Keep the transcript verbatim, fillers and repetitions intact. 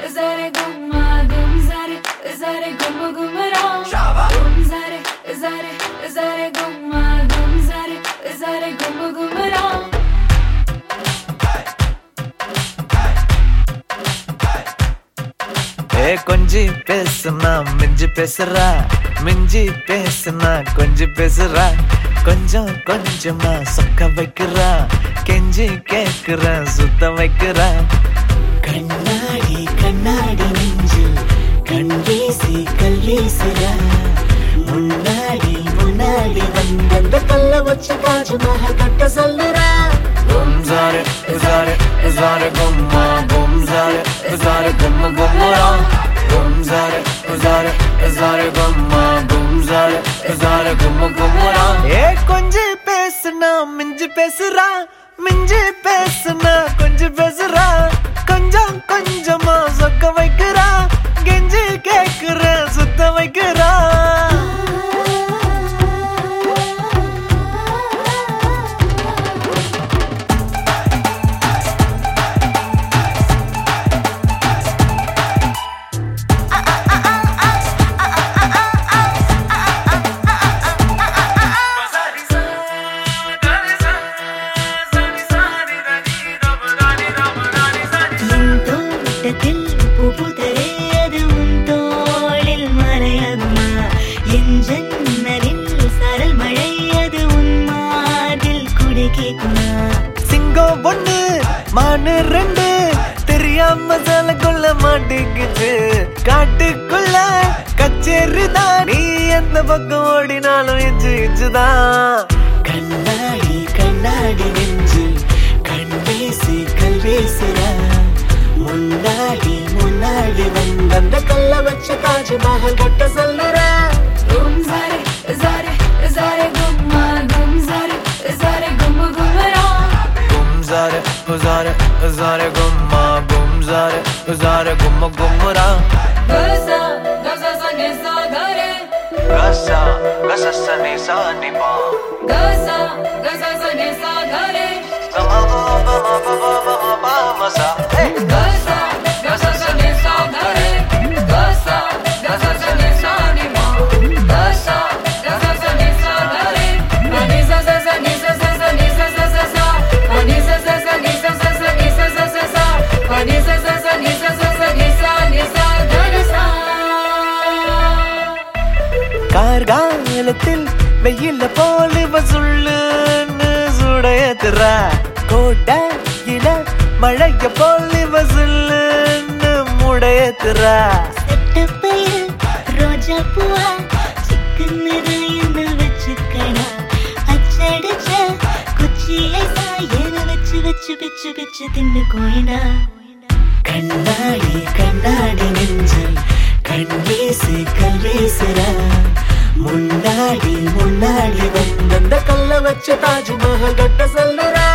zare gumma gum zare zare gum gum ra gum zare zare zare gumma gum zare zare gum gum ra ஏ கொஞ்சி பேசுனா மிஞ்சி பேசுறா மிஞ்சி பேசுனா கொஞ்சி பேசுறா கொஞ்சம் கொஞ்சமா சொக்க வைக்கிறா கெஞ்சி கேக்குற சுத்த வைக்கிறா கண்ணாடி கண்ணாடி நெஞ்சு கண் வீசி கல் வீசுறா முன்னாடி முன்னாடி வந்த கல்ல வச்சு தாஜ்மஹல் கட்ட சொல்லுறா gum zare zare zare gumma gum zare zare gum gum ra gum zare zare zare gumma gum zare zare gum gum ra ஏ கொஞ்சி பேசுனா மிஞ்சி பேசுறா மிஞ்சி பேசுனா கொஞ்சி பேசுறா கொஞ்சம் கொஞ்சமா சொக்க வைக்கிறா கெஞ்சி கேக்குற சுத்த வைக்கிறா சிங்கம் ஒண்ணு மானு ரெண்டு தெரியாம சலக்குள்ள மாட்டிக்கிச்சு காட்டுக்குள்ள கச்சேரிதான் நீ எந்த பக்கம் ஓடினாலும் இச்சு இச்சுதான் கண்ணாடி கண்ணாடி நெஞ்சு கண் வீசி கல் வீசுறா முன்னாடி முன்னாடி வந்த கல்ல வச்சு தாஜ்மஹல் கட்ட சொல்லுறா gum zare zare zare gumma gum zare zare gum gum ra gum zare zare zare gumma gum zare zare gum gum ra gasa gasa sa ni sa ga re gasa gasa sa ni sa ni pa gasa gasa sa ni sa ga re ma ma ma ma ma ma ma ma sa hey gasa gasa sa ni sa ga re gasa gasa sa ni sa ni ma gasa gasa sa ni sa ga re ni sa sa sa ni sa sa sa ni sa sa sa sa ni sa sa sa ni sa sa sa ni sa sa sa sa ni sa sa sa ni sa sa sa ni sa ni sa ga re sa கார்காலத்தில் வெயில போலி வசுள்ளுன்னு சுடையத்துறா கோட்டையில மழைய போலி வசுள்ளுன்னு முடையத்துறா செட்டப்பையில் ரோஜா பூவா chicken என்ன வச்சுக்கடா அச்சடிச்ச குச்சியை சாயன வச்சு வச்சு பிச்சு பிச்சு தின்னு கோயிடா கண்ணாடி கண்ணாடி நெஞ்சு கண் வீசி கல் வீசுறா முன்னாடி முன்னாடி வந்த கல்ல வச்சு தாஜ்மஹல் கட்ட சொல்லுறா